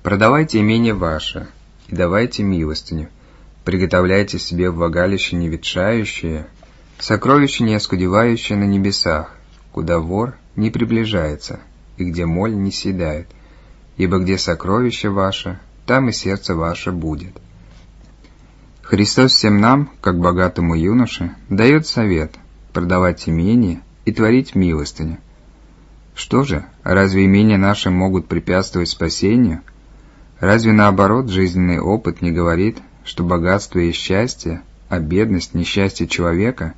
Продавайте имение ваше и давайте милостыню, приготовляйте себе влагалище не ветшающее, сокровище не оскудевающее на небесах, куда вор не приближается и где моль не съедает, ибо где сокровище ваше, там и сердце ваше будет. Христос всем нам, как богатому юноше, дает совет продавать имение и творить милостыню. Что же, разве имения наши могут препятствовать спасению? Разве наоборот жизненный опыт не говорит, что богатство есть счастье, а бедность – несчастье человека?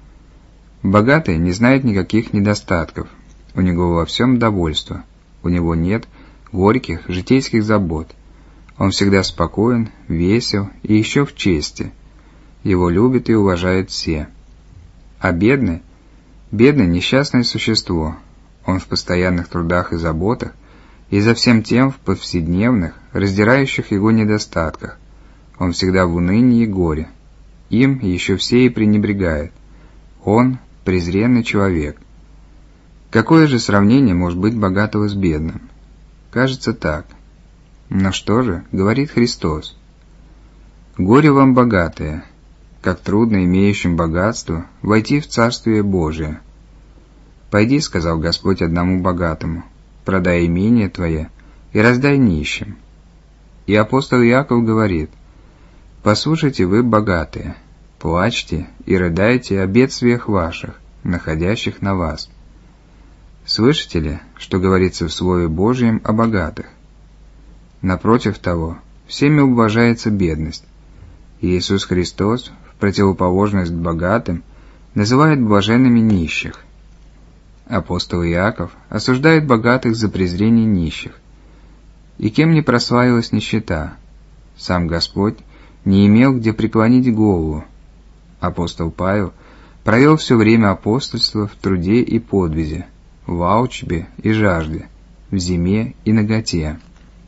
Богатый не знает никаких недостатков, у него во всем довольство, у него нет горьких житейских забот, он всегда спокоен, весел и еще в чести, его любят и уважают все. А бедный – несчастное существо, он в постоянных трудах и заботах, и за всем тем в повседневных, раздирающих его недостатках, он всегда в унынии и горе, им еще все и пренебрегает, он – презренный человек. Какое же сравнение может быть богатого с бедным? Кажется так. Но что же, говорит Христос? «Горе вам, богатые, как трудно имеющим богатство войти в Царствие Божие. Пойди, — сказал Господь одному богатому, — продай имение твое и раздай нищим». И апостол Иаков говорит: «Послушайте вы, богатые, плачьте и рыдайте о бедствиях ваших, находящих на вас». Слышите ли, что говорится в Слове Божьем о богатых? Напротив того, всеми уважается бедность. И Иисус Христос, в противоположность богатым, называет блаженными нищих. Апостол Иаков осуждает богатых за презрение нищих. И кем не прославилась нищета? Сам Господь не имел где преклонить голову. Апостол Павел провел все время апостольства в труде и подвизе, в алчбе и жажде, в зиме и наготе.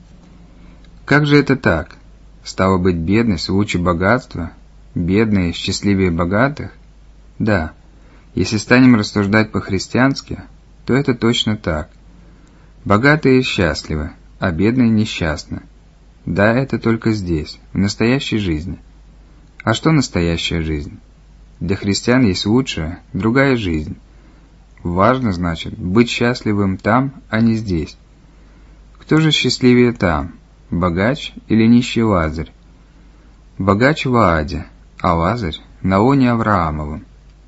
Как же это так? Стало быть, бедность лучше богатства, бедные счастливее богатых? Да, если станем рассуждать по-христиански, то это точно так. Богатые счастливы, а бедные несчастны. Да, это только здесь, в настоящей жизни. А что настоящая жизнь? Для христиан есть лучшая, другая жизнь. Важно, значит, быть счастливым там, а не здесь. Кто же счастливее там, богач или нищий Лазарь? Богач в Ааде, а Лазарь на лоне Авраамовом.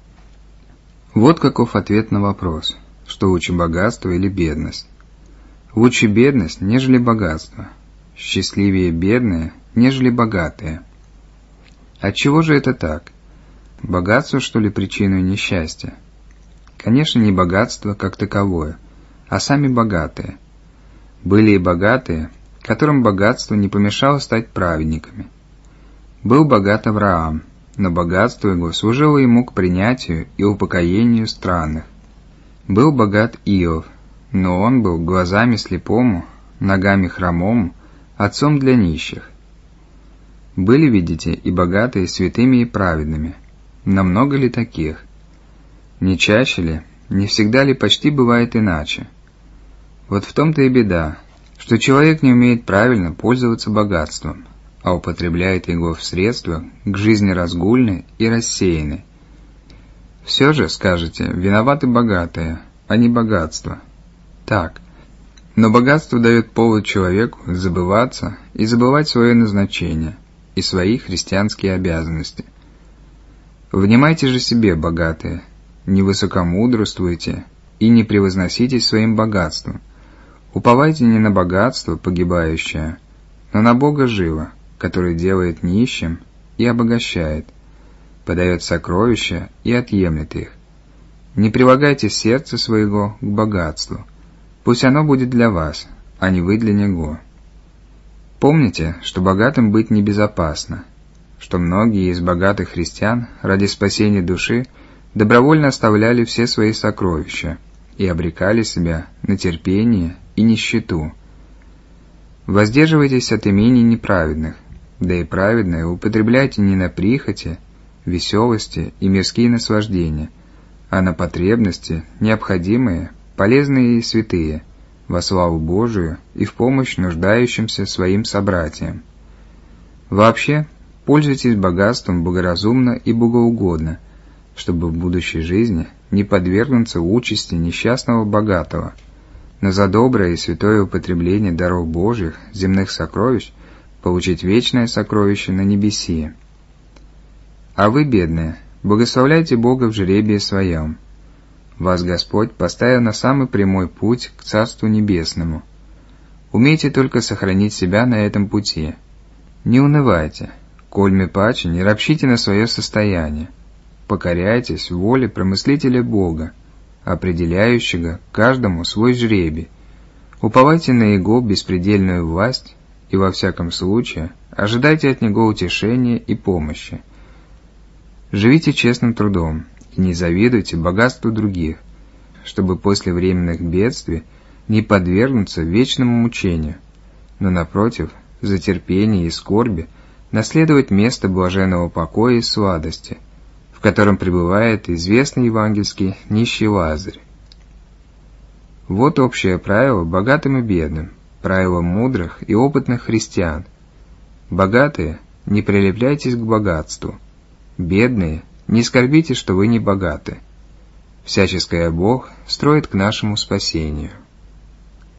Вот каков ответ на вопрос, что лучше богатство или бедность. Лучше бедность, нежели богатство. Счастливее бедные, нежели богатые. Отчего же это так? Богатство, что ли, причиной несчастья? Конечно, не богатство как таковое, а сами богатые. Были и богатые, которым богатство не помешало стать праведниками. Был богат Авраам, но богатство его служило ему к принятию и упокоению странных. Был богат Иов, но он был глазами слепому, ногами хромому, отцом для нищих. Были, видите, и богатые святыми и праведными, но много ли таких? Не чаще ли, не всегда ли почти бывает иначе? Вот в том-то и беда, что человек не умеет правильно пользоваться богатством, а употребляет его в средства к жизни разгульной и рассеянной. Все же, скажете, виноваты богатые, а не богатство. Так, но богатство дает повод человеку забываться и забывать свое назначение и свои христианские обязанности. Внимайте же себе, богатые, не высокомудрствуйте и не превозноситесь своим богатством. Уповайте не на богатство погибающее, но на Бога живо, который делает нищим и обогащает, подает сокровища и отъемлет их. Не прилагайте сердце своего к богатству, пусть оно будет для вас, а не вы для него. Помните, что богатым быть небезопасно, что многие из богатых христиан ради спасения души добровольно оставляли все свои сокровища и обрекали себя на терпение и нищету. Воздерживайтесь от имений неправедных, да и праведное употребляйте не на прихоти, веселости и мирские наслаждения, а на потребности, необходимые, полезные и святые, во славу Божию и в помощь нуждающимся своим собратьям. Вообще, пользуйтесь богатством богоразумно и богоугодно, чтобы в будущей жизни не подвергнуться участи несчастного богатого, но за доброе и святое употребление даров Божьих, земных сокровищ, получить вечное сокровище на небеси. А вы, бедные, благословляйте Бога в жребии своем. Вас Господь поставил на самый прямой путь к Царству Небесному. Умейте только сохранить себя на этом пути. Не унывайте, кольми паче не ропщите на свое состояние. Покоряйтесь воле промыслителя Бога, определяющего каждому свой жребий. Уповайте на Его беспредельную власть и во всяком случае ожидайте от Него утешения и помощи. Живите честным трудом и не завидуйте богатству других, чтобы после временных бедствий не подвергнуться вечному мучению, но, напротив, за терпение и скорби наследовать место блаженного покоя и сладости, в котором пребывает известный евангельский нищий Лазарь. Вот общее правило богатым и бедным, правило мудрых и опытных христиан. Богатые, не прилепляйтесь к богатству. Бедные, не скорбите, что вы не богаты. Всяческое Бог строит к нашему спасению.